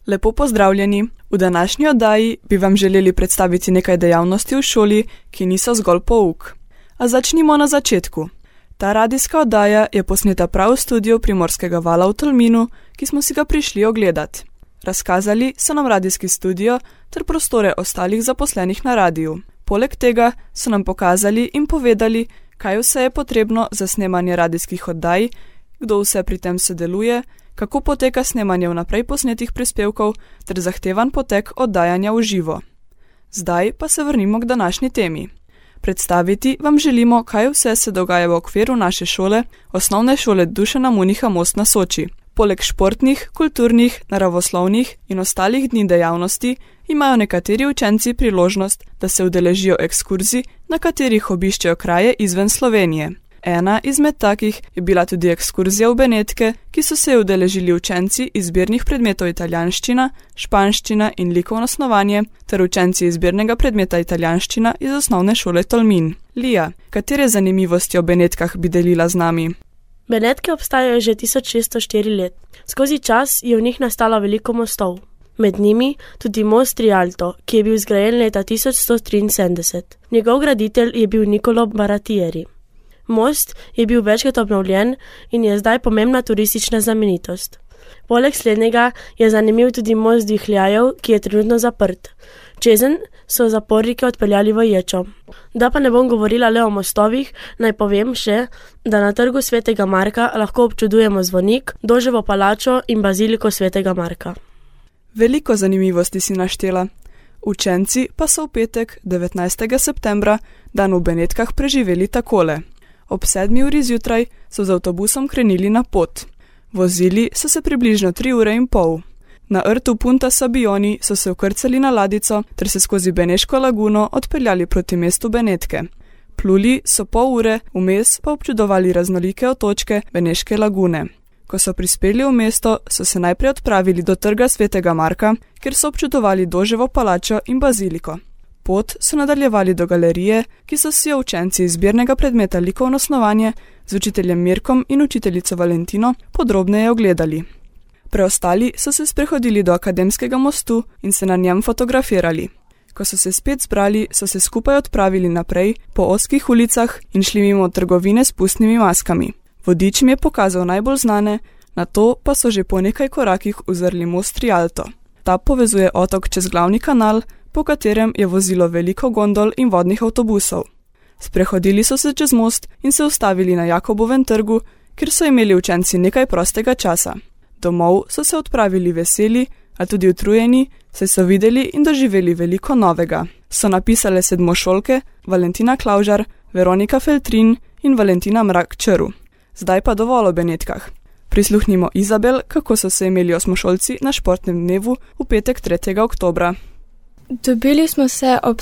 Lepo pozdravljeni! V današnji oddaji bi vam želeli predstaviti nekaj dejavnosti v šoli, ki niso zgolj pouk. A začnimo na začetku. Ta radijska oddaja je posneta prav v studiu Primorskega vala v Tolminu, ki smo si ga prišli ogledat. Razkazali so nam radijski studio ter prostore ostalih zaposlenih na radiju. Poleg tega so nam pokazali in povedali, kaj vse je potrebno za snemanje radijskih oddaj, kdo vse pri tem sodeluje, kako poteka snemanje vnaprej posnetih prispevkov ter zahtevan potek oddajanja v živo. Zdaj pa se vrnimo k današnji temi. Predstaviti vam želimo, kaj vse se dogaja v okviru naše šole, osnovne šole Dušana Muniha Most na Soči. Poleg športnih, kulturnih, naravoslovnih in ostalih dni dejavnosti imajo nekateri učenci priložnost, da se udeležijo ekskurzij, na katerih obiščejo kraje izven Slovenije. Ena izmed takih je bila tudi ekskurzija v Benetke, ki so se je udeležili učenci izbirnih predmetov italijanščina, španščina in likovno snovanje ter učenci izbirnega predmeta italijanščina iz osnovne šole Tolmin. Lija, katere zanimivosti o Benetkah bi delila z nami? Benetke obstajajo že 1604 let. Skozi čas je v njih nastalo veliko mostov. Med njimi tudi most Rialto, ki je bil zgrajen leta 1173. Njegov graditelj je bil Niccolò Baratieri. Most je bil večkrat obnovljen in je zdaj pomembna turistična znamenitost. Poleg slednjega je zanimiv tudi most Vihljajev, ki je trenutno zaprt. Čezenj so zapornike odpeljali v ječo. Da pa ne bom govorila le o mostovih, naj povem še, da na trgu Svetega Marka lahko občudujemo zvonik, Doževo palačo in baziliko Svetega Marka. Veliko zanimivosti si naštela. Učenci pa so v petek, 19. septembra, dan v Benetkah preživeli takole. Ob 7. uri zjutraj so z avtobusom krenili na pot. Vozili so se približno 3 ure in pol. Na rtu Punta Sabioni so se vkrcali na ladjico ter se skozi Beneško laguno odpeljali proti mestu Benetke. Pluli so pol ure, vmes pa občudovali raznolike otočke Beneške lagune. Ko so prispeli v mesto, so se najprej odpravili do trga Svetega Marka, kjer so občudovali Doževo palačo in baziliko. Pot so nadaljevali do galerije, ki so si jo učenci izbirnega predmeta likovno snovanje z učiteljem Mirkom in učiteljico Valentino podrobneje ogledali. Preostali so se sprehodili do Akademskega mostu in se na njem fotografirali. Ko so se spet zbrali, so se skupaj odpravili naprej po ozkih ulicah in šli mimo trgovine s pustnimi maskami. Vodič mi je pokazal najbolj znane, nato pa so že po nekaj korakih uzrli most Rialto. Ta povezuje otok čez glavni kanal, po katerem je vozilo veliko gondol in vodnih avtobusov. Sprehodili so se čez most in se ustavili na Jakobovem trgu, kjer so imeli učenci nekaj prostega časa. Domov so se odpravili veseli, a tudi utrujeni, saj so videli in doživeli veliko novega. So napisale sedmošolke Valentina Klavžar, Veronika Feltrin in Valentina Mrak Čru. Zdaj pa dovolj o Benetkah. Prisluhnimo Izabel, kako so se imeli osmošolci na športnem dnevu v petek 3. oktobra. Dobili smo se ob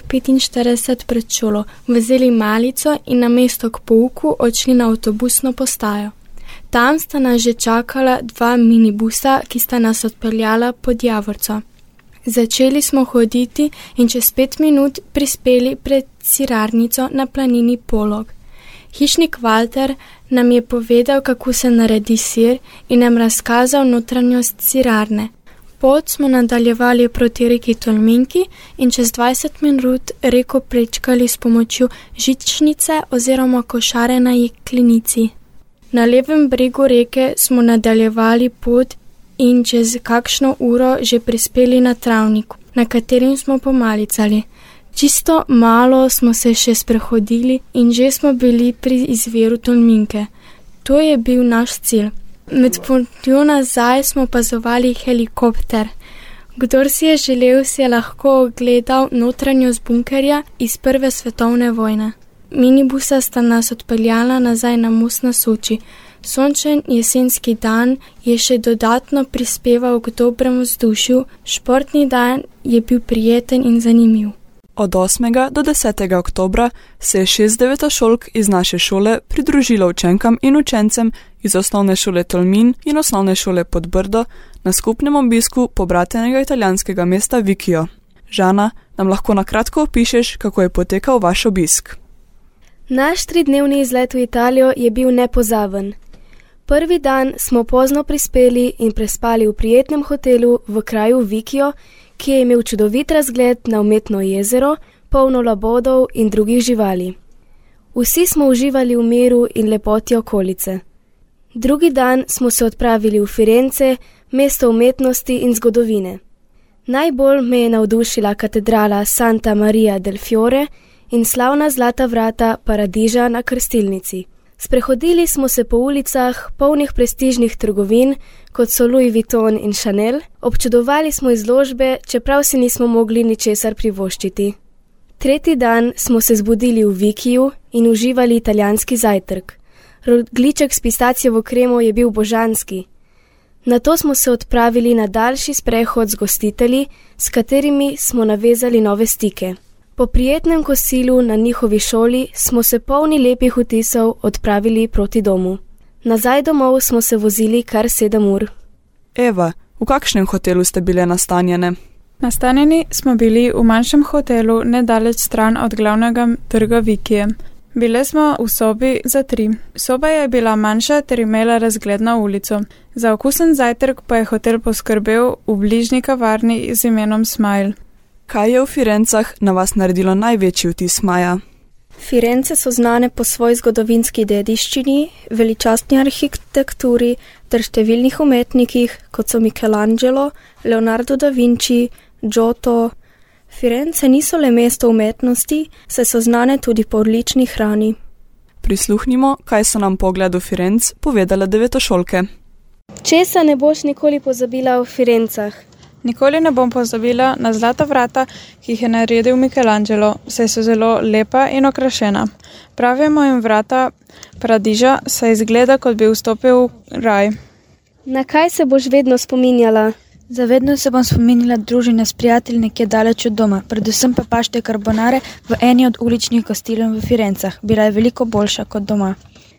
7:45 pred šolo, vzeli malico in na mesto k pouku odšli na avtobusno postajo. Tam sta nas že čakala 2 minibusa, ki sta nas odpeljala pod Javorco. Začeli smo hoditi in čez 5 minut prispeli pred sirarnico na planini Polog. Hišnik Walter nam je povedal, kako se naredi sir in nam razkazal notranjost sirarne. Pot smo nadaljevali proti reki Tolminki in čez 20 minut reko prečkali s pomočjo žičnice oziroma košare na jeklenici. Na levem bregu reke smo nadaljevali pot in čez kakšno uro že prispeli na travnik, na katerim smo pomalicali. Čisto malo smo se še sprehodili in že smo bili pri izviru Tolminke. To je bil naš cilj. Med potjo nazaj smo opazovali helikopter. Kdor si je želel, si je lahko ogledal notranjost bunkerja iz Prve svetovne vojne. Minibusa sta nas odpeljala nazaj na most na Soči. Sončen jesenski dan je še dodatno prispeval k dobremu vzdušju, športni dan je bil prijeten in zanimiv. Od 8. do 10. oktobra se je 6 devetošolk iz naše šole pridružilo učenkam in učencem iz osnovne šole Tolmin in osnovne šole Podbrdo na skupnem obisku pobratenega italijanskega mesta Vikio. Žana, nam lahko na kratko opišeš, kako je potekal vaš obisk? Naš 3-dnevni izlet v Italijo je bil nepozaben. Prvi dan smo pozno prispeli in prespali v prijetnem hotelu v kraju Vikijo, ki je imel čudovit razgled na umetno jezero, polno labodov in drugih živali. Vsi smo uživali v miru in lepoti okolice. Drugi dan smo se odpravili v Firence, mesto umetnosti in zgodovine. Najbolj me je navdušila katedrala Santa Maria del Fiore in slavna zlata vrata Paradiža na Krstilnici. Sprehodili smo se po ulicah, polnih prestižnih trgovin, kot so Louis Vuitton in Chanel, občudovali smo izložbe, čeprav si nismo mogli ničesar privoščiti. Tretji dan smo se zbudili v Vikiju in uživali italijanski zajtrk. Rogljiček s pistacijevo kremo je bil božanski. Nato smo se odpravili na daljši sprehod z gostitelji, s katerimi smo navezali nove stike. Po prijetnem kosilu na njihovi šoli smo se polni lepih vtisov odpravili proti domu. Nazaj domov smo se vozili kar 7 ur. Eva, v kakšnem hotelu ste bile nastanjene? Nastanjeni smo bili v manjšem hotelu nedaleč stran od glavnega trga Vikije. Bile smo v sobi za 3. Soba je bila manjša ter imela razgled na ulico. Za okusen zajtrk pa je hotel poskrbel v bližnji kavarni z imenom Smile. Kaj je v Firencah na vas naredilo največji vtis, Maja? Firence so znane po svoji zgodovinski dediščini, veličastni arhitekturi ter številnih umetnikih, kot so Michelangelo, Leonardo da Vinci, Giotto. Firence niso le mesto umetnosti, saj so znane tudi po odlični hrani. Prisluhnimo, kaj so nam po ogledu Firenc povedale devetošolke. Česa ne boš nikoli pozabila v Firencah? Nikoli ne bom pozabila na zlata vrata, ki jih je naredil Michelangelo, saj so zelo lepa in okrašena. Pravimo jim vrata Paradiža, saj izgleda, kot bi vstopil v raj. Na kaj se boš vedno spominjala? Zavedno se bom spominjala družine s prijatelji nekje daleč od doma, predvsem pa pašte carbonare v eni od uličnih gostiln v Firencah. Bila je veliko boljša kot doma.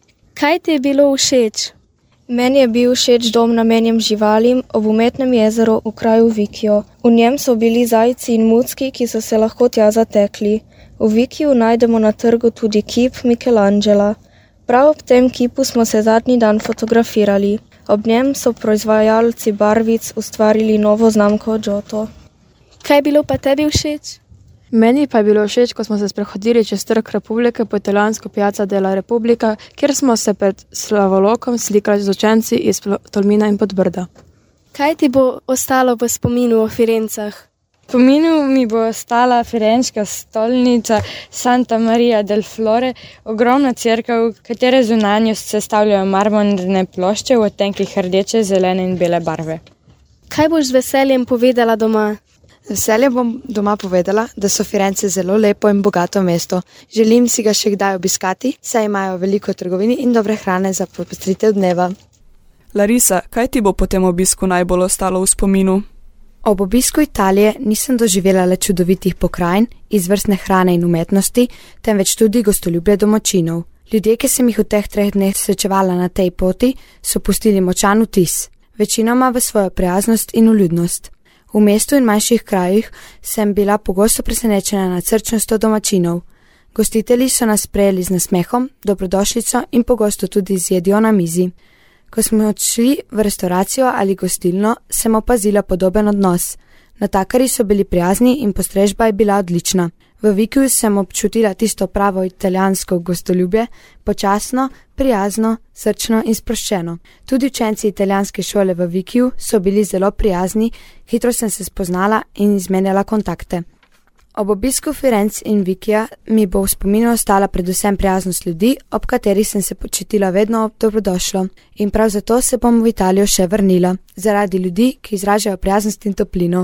Kaj ti je bilo všeč? Meni je bil všeč dom namenjen živalim ob umetnem jezeru v kraju Vikijo. V njem so bili zajci in mucki, ki so se lahko tja zatekli. V Vikiju najdemo na trgu tudi kip Michelangela. Prav ob tem kipu smo se zadnji dan fotografirali. Ob njem so proizvajalci barvic ustvarili novo znamko Giotto. Kaj je bilo pa tebi všeč? Meni pa je bilo všeč, ko smo se sprehodili čez trg Republike po italijansko Piazza della Repubblica, kjer smo se pred slavolokom slikali z učenci iz Tolmina in Podbrda. Kaj ti bo ostalo v spominu o Firencah? V spominu mi bo ostala firenčka stolnica Santa Maria del Fiore, ogromna cerkev, katere zunanjost sestavljajo marmorne plošče v odtenkih rdeče, zelene in bele barve. Kaj boš z veseljem povedala doma? Z veseljem bom doma povedala, da so Firence zelo lepo in bogato mesto. Želim si ga še kdaj obiskati, saj imajo veliko trgovini in dobre hrane za popestritev dneva. Larisa, kaj ti bo po tem obisku najbolj ostalo v spominu? Ob obisku Italije nisem doživela le čudovitih pokrajin, izvrstne hrane in umetnosti, temveč tudi gostoljubje domačinov. Ljudje, ki sem jih v teh 3 dneh srečevala na tej poti, so pustili močan vtis, večinoma v svojo prijaznost in vljudnost. V mestu in manjših krajih sem bila pogosto presenečena nad srčnostjo domačinov. Gostitelji so nas sprejeli z nasmehom, dobrodošlico in pogosto tudi z jedjo na mizi. Ko smo odšli v restauracijo ali gostilno, sem opazila podoben odnos. Natakarji so bili prijazni in postrežba je bila odlična. V Vikiju sem občutila tisto pravo italijansko gostoljubje, počasno, prijazno, srčno in sproščeno. Tudi učenci italijanske šole v Vikiju so bili zelo prijazni, hitro sem se spoznala in izmenjala kontakte. Ob obisku Firenc in Vikija mi bo v spominu ostala predvsem prijaznost ljudi, ob kateri sem se počutila vedno dobrodošlo. In prav zato se bom v Italijo še vrnila, zaradi ljudi, ki izražajo prijaznost in toplino.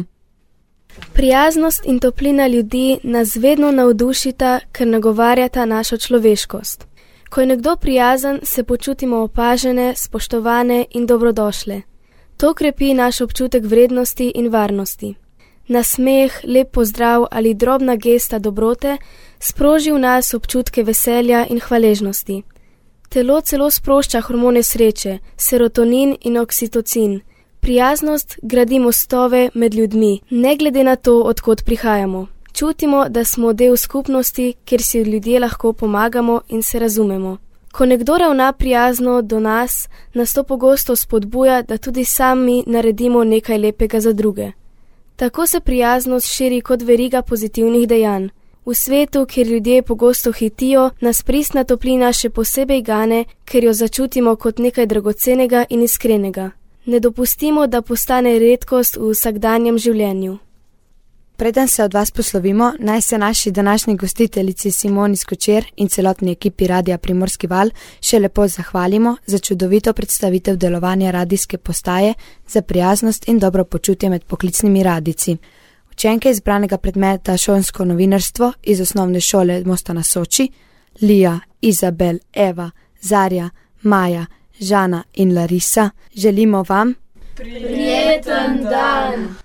Prijaznost in toplina ljudi nas vedno navdušita, ker nagovarjata našo človeškost. Ko je nekdo prijazen, se počutimo opažene, spoštovane in dobrodošle. To krepi naš občutek vrednosti in varnosti. Nasmeh, lep pozdrav ali drobna gesta dobrote sproži v nas občutke veselja in hvaležnosti. Telo celo sprošča hormone sreče, serotonin in oksitocin. Prijaznost gradi mostove med ljudmi, ne glede na to, od kod prihajamo. Čutimo, da smo del skupnosti, kjer si ljudje lahko pomagamo in se razumemo. Ko nekdo ravna prijazno do nas, nas to pogosto spodbuja, da tudi sami naredimo nekaj lepega za druge. Tako se prijaznost širi kot veriga pozitivnih dejanj. V svetu, kjer ljudje pogosto hitijo, nas pristna toplina še posebej gane, ker jo začutimo kot nekaj dragocenega in iskrenega. Ne dopustimo, da postane redkost v vsakdanjem življenju. Preden se od vas poslovimo, naj se naši današnji gostiteljici Simoni Skočer in celotni ekipi Radia Primorski val še lepo zahvalimo za čudovito predstavitev delovanja radijske postaje, za prijaznost in dobro počutje med poklicnimi radijci. Učenke izbranega predmeta šolsko novinarstvo iz osnovne šole Mosta na Soči, Lija, Izabel, Eva, Zarja, Maja, Žana in Larisa, želimo vam prijeten dan!